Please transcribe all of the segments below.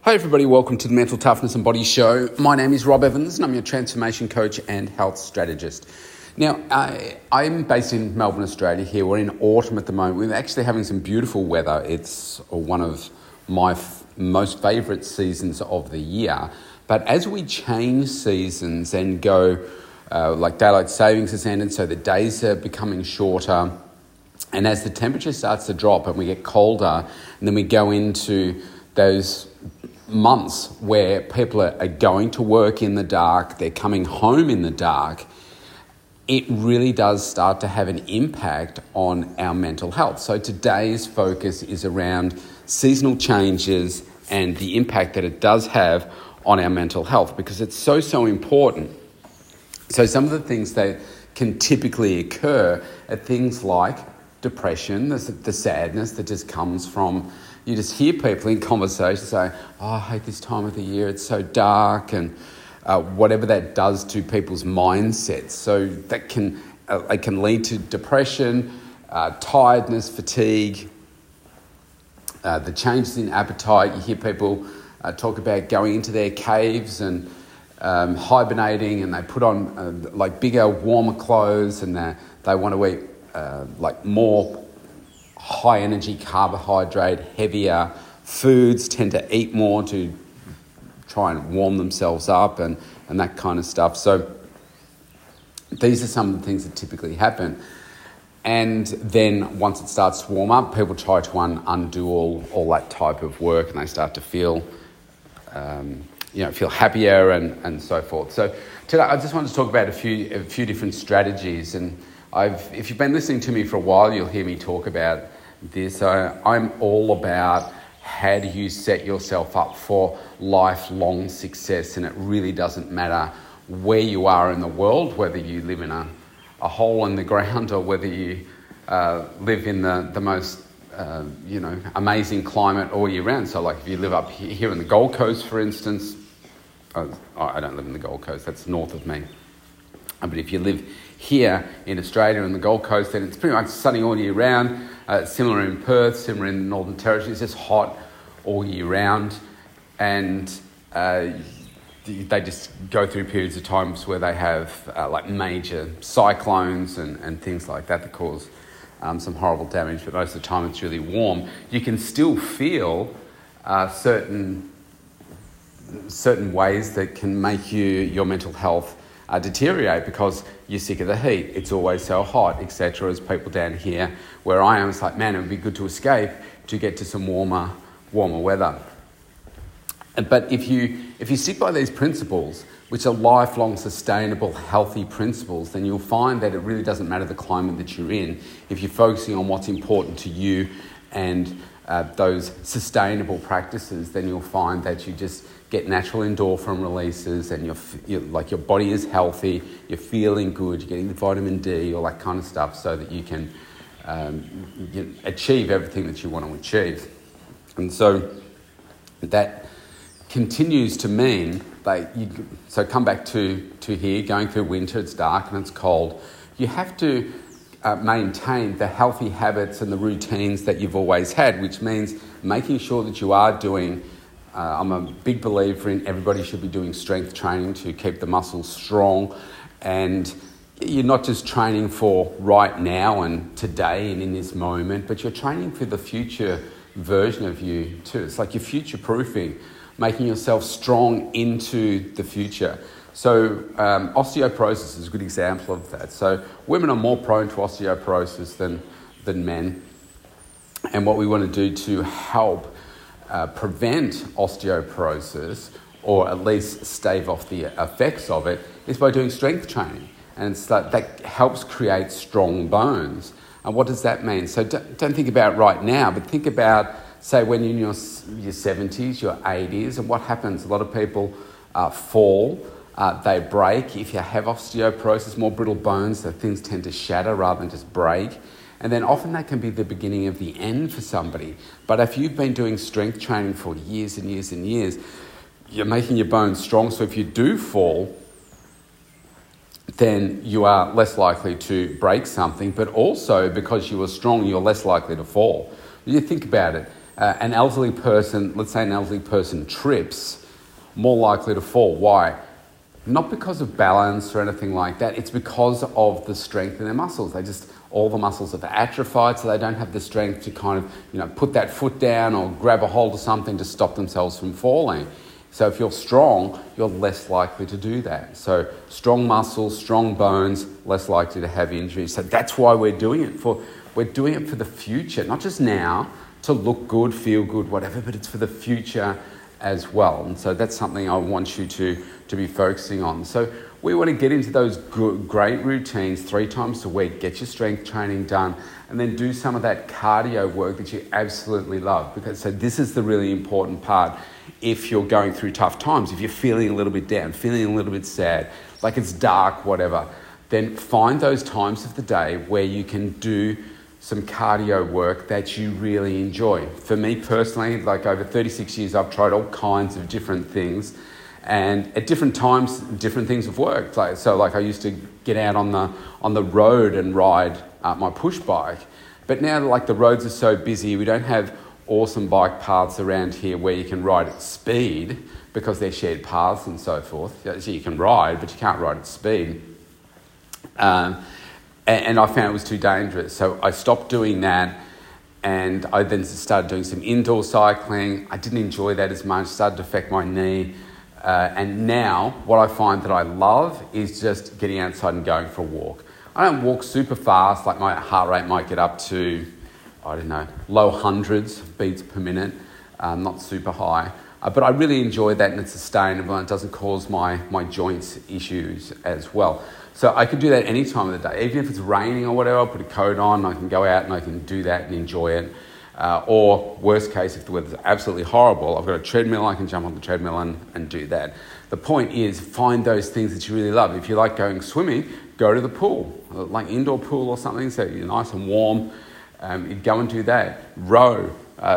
Hi everybody, welcome to the Mental Toughness and Body Show. My name is Rob Evans and I'm your transformation coach and health strategist. Now, I'm based in Melbourne, Australia here. We're in autumn at the moment. We're actually having some beautiful weather. It's one of my most favourite seasons of the year. But as we change seasons and go, like daylight savings has ended, so the days are becoming shorter. And as the temperature starts to drop and we get colder, and then we go into those months where people are going to work in the dark, they're coming home in the dark, it really does start to have an impact on our mental health. So today's focus is around seasonal changes and the impact that it does have on our mental health, because it's so important. So some of the things that can typically occur are things like depression, the sadness that just comes from, you just hear people in conversation say, oh, I hate this time of the year, it's so dark, and whatever that does to people's mindsets. So that can it can lead to depression, tiredness, fatigue, the changes in appetite. You hear people talk about going into their caves and hibernating, and they put on like bigger, warmer clothes, and they want to eat like more high energy, carbohydrate, heavier foods, tend to eat more to try and warm themselves up and that kind of stuff. So these are some of the things that typically happen. And then once it starts to warm up, people try to undo all that type of work, and they start to feel feel happier and so forth. So today I just wanted to talk about a few different strategies. And if you've been listening to me for a while, you'll hear me talk about this. I'm all about how do you set yourself up for lifelong success, and it really doesn't matter where you are in the world, whether you live in a hole in the ground or whether you live in the most amazing climate all year round. So like if you live up here in the Gold Coast, for instance, I don't live in the Gold Coast, that's north of me. But if you live here in Australia on the Gold Coast, then it's pretty much sunny all year round. Similar in Perth, similar in the Northern Territory. It's just hot all year round. And they just go through periods of times where they have like major cyclones and things like that cause some horrible damage. But most of the time it's really warm. You can still feel certain ways that can make your mental health deteriorate because you're sick of the heat. It's always so hot, etc. As people down here where I am, it's like, man, it would be good to escape to get to some warmer weather. But if you stick by these principles, which are lifelong, sustainable, healthy principles, then you'll find that it really doesn't matter the climate that you're in. If you're focusing on what's important to you and those sustainable practices, then you'll find that you just get natural endorphin releases, and your body is healthy, you're feeling good, you're getting the vitamin D, all that kind of stuff, so that you can achieve everything that you want to achieve. And so that continues to mean so come back to here, going through winter, it's dark and it's cold. You have to maintain the healthy habits and the routines that you've always had, which means making sure that you are doing, I'm a big believer in everybody should be doing strength training to keep the muscles strong, and you're not just training for right now and today and in this moment, but you're training for the future version of you too. It's like you're future-proofing, making yourself strong into the future. So osteoporosis is a good example of that. So women are more prone to osteoporosis than men. And what we want to do to help prevent osteoporosis, or at least stave off the effects of it, is by doing strength training. And that helps create strong bones. And what does that mean? So don't think about right now, but think about, say, when you're in your 70s, your 80s, and what happens? A lot of people fall. They break. If you have osteoporosis, more brittle bones, so things tend to shatter rather than just break. And then often that can be the beginning of the end for somebody. But if you've been doing strength training for years and years and years, you're making your bones strong. So if you do fall, then you are less likely to break something. But also, because you are strong, you're less likely to fall. You think about it. an elderly person, let's say an elderly person trips, more likely to fall. Why? Not because of balance or anything like that. It's because of the strength in their muscles. All the muscles have atrophied, so they don't have the strength to kind of, put that foot down or grab a hold of something to stop themselves from falling. So if you're strong, you're less likely to do that. So strong muscles, strong bones, less likely to have injuries. So that's why we're doing it for. We're doing it for the future, not just now to look good, feel good, whatever, but it's for the future as well. And so that's something I want you to be focusing on. So we want to get into those great routines 3 times a week, get your strength training done, and then do some of that cardio work that you absolutely love. So this is the really important part. If you're going through tough times, if you're feeling a little bit down, feeling a little bit sad, like it's dark, whatever, then find those times of the day where you can do some cardio work that you really enjoy. For me personally, like over 36 years, I've tried all kinds of different things, and at different times, different things have worked. Like I used to get out on the road and ride my push bike, but now like the roads are so busy, we don't have awesome bike paths around here where you can ride at speed because they're shared paths and so forth. So you can ride, but you can't ride at speed. And I found it was too dangerous. So I stopped doing that, and I then started doing some indoor cycling. I didn't enjoy that as much, started to affect my knee. And now what I find that I love is just getting outside and going for a walk. I don't walk super fast, like my heart rate might get up to, low hundreds of beats per minute, not super high. But I really enjoy that, and it's sustainable, and it doesn't cause my joints issues as well. So I could do that any time of the day. Even if it's raining or whatever, I'll put a coat on, I can go out and I can do that and enjoy it. Or worst case, if the weather's absolutely horrible, I've got a treadmill, I can jump on the treadmill and do that. The point is, find those things that you really love. If you like going swimming, go to the pool, like indoor pool or something, so you're nice and warm. You'd go and do that. Row,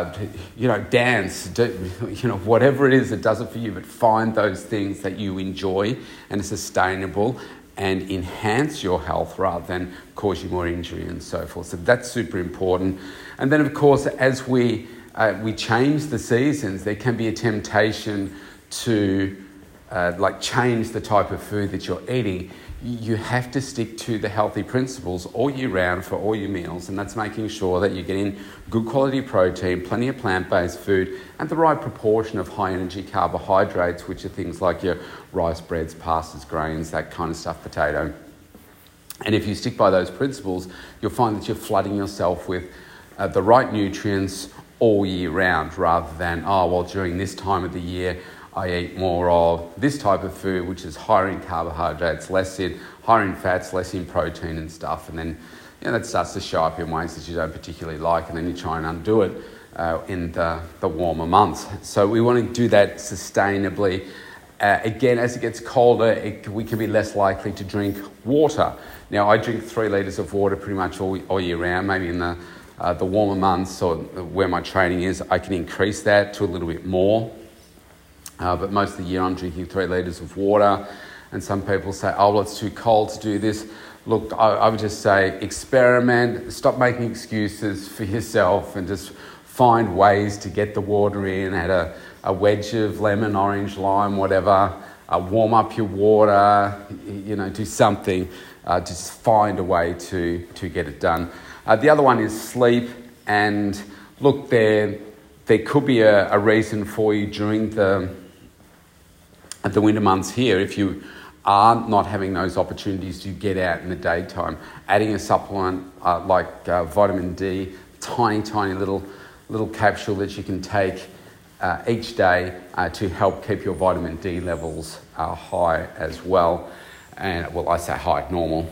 dance, whatever it is that does it for you, but find those things that you enjoy and are sustainable and enhance your health rather than cause you more injury and so forth. So that's super important. And then, of course, as we change the seasons, there can be a temptation to change the type of food that you're eating. You have to stick to the healthy principles all year round for all your meals, and that's making sure that you're getting good quality protein, plenty of plant-based food, and the right proportion of high-energy carbohydrates, which are things like your rice, breads, pastas, grains, that kind of stuff, potato. And if you stick by those principles, you'll find that you're flooding yourself with the right nutrients all year round, rather than, during this time of the year, I eat more of this type of food, which is higher in carbohydrates, higher in fats, less in protein and stuff. And then that starts to show up in ways that you don't particularly like, and then you try and undo it in the warmer months. So we want to do that sustainably. Again, as it gets colder, we can be less likely to drink water. Now, I drink 3 litres of water pretty much all year round. Maybe in the warmer months or where my training is, I can increase that to a little bit more. But most of the year I'm drinking 3 litres of water, and some people say, it's too cold to do this. Look, I would just say experiment, stop making excuses for yourself, and just find ways to get the water in. Add a wedge of lemon, orange, lime, whatever. Warm up your water, do something. Just find a way to get it done. The other one is sleep, and look, there could be a reason for you during the winter months here, if you are not having those opportunities to get out in the daytime. Adding a supplement like vitamin D, tiny little capsule that you can take each day to help keep your vitamin D levels high as well. And I say high, normal.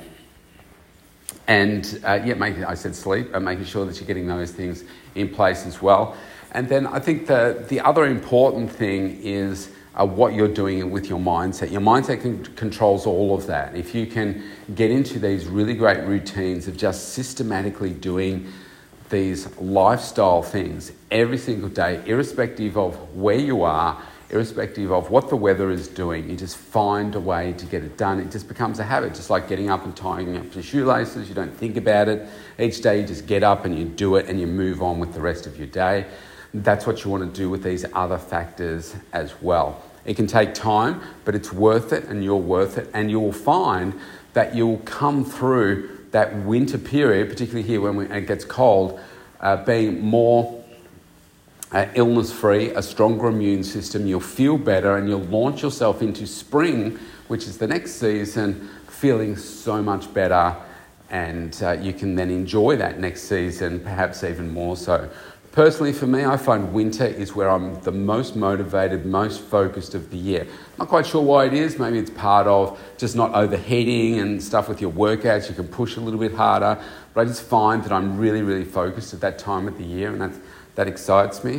And I said sleep, and making sure that you're getting those things in place as well. And then I think the other important thing is what you're doing with your mindset. Your mindset controls all of that. If you can get into these really great routines of just systematically doing these lifestyle things every single day, irrespective of where you are, irrespective of what the weather is doing, you just find a way to get it done. It just becomes a habit, just like getting up and tying up your shoelaces. You don't think about it. Each day you just get up and you do it and you move on with the rest of your day. that's what you want to do with these other factors as well. It can take time, but it's worth it, and you're worth it, and you'll find that you'll come through that winter period, particularly here when it gets cold, being more illness-free, a stronger immune system. You'll feel better, and you'll launch yourself into spring, which is the next season, feeling so much better, and you can then enjoy that next season perhaps even more so. Personally, for me, I find winter is where I'm the most motivated, most focused of the year. Not quite sure why it is. Maybe it's part of just not overheating and stuff with your workouts. You can push a little bit harder. But I just find that I'm really, really focused at that time of the year, and that excites me.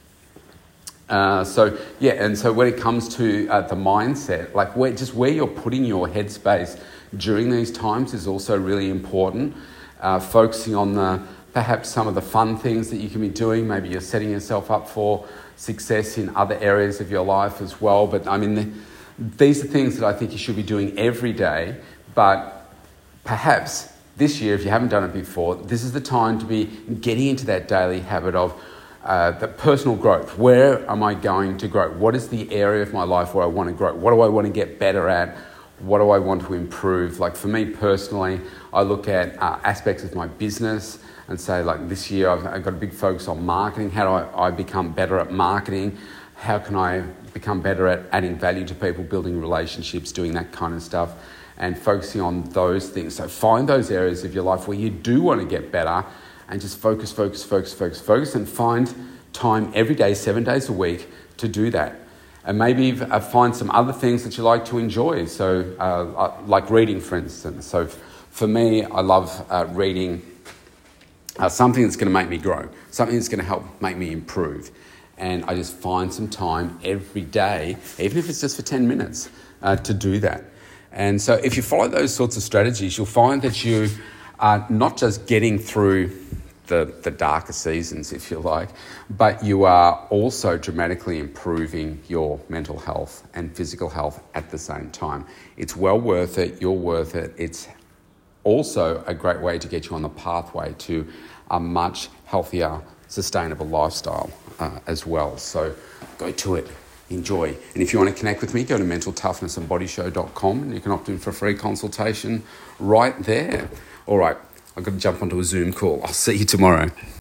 And so when it comes to the mindset, like where you're putting your headspace during these times is also really important. Focusing on perhaps some of the fun things that you can be doing. Maybe you're setting yourself up for success in other areas of your life as well. But I mean, these are things that I think you should be doing every day. But perhaps this year, if you haven't done it before, this is the time to be getting into that daily habit of the personal growth. Where am I going to grow? What is the area of my life where I want to grow? What do I want to get better at? What do I want to improve? Like for me personally, I look at aspects of my business and say, like this year I've got a big focus on marketing. How do I become better at marketing? How can I become better at adding value to people, building relationships, doing that kind of stuff, and focusing on those things. So find those areas of your life where you do want to get better, and just focus, and find time every day, 7 days a week to do that. And maybe find some other things that you like to enjoy. So like reading, for instance. So for me, I love reading something that's going to make me grow, something that's going to help make me improve. And I just find some time every day, even if it's just for 10 minutes, to do that. And so if you follow those sorts of strategies, you'll find that you are not just getting through the darker seasons, if you like, but you are also dramatically improving your mental health and physical health at the same time. It's well worth it. You're worth it. It's also a great way to get you on the pathway to a much healthier, sustainable lifestyle as well. So go to it. Enjoy. And if you want to connect with me, go to mentaltoughnessandbodyshow.com and you can opt in for a free consultation right there. All right. I've got to jump onto a Zoom call. I'll see you tomorrow.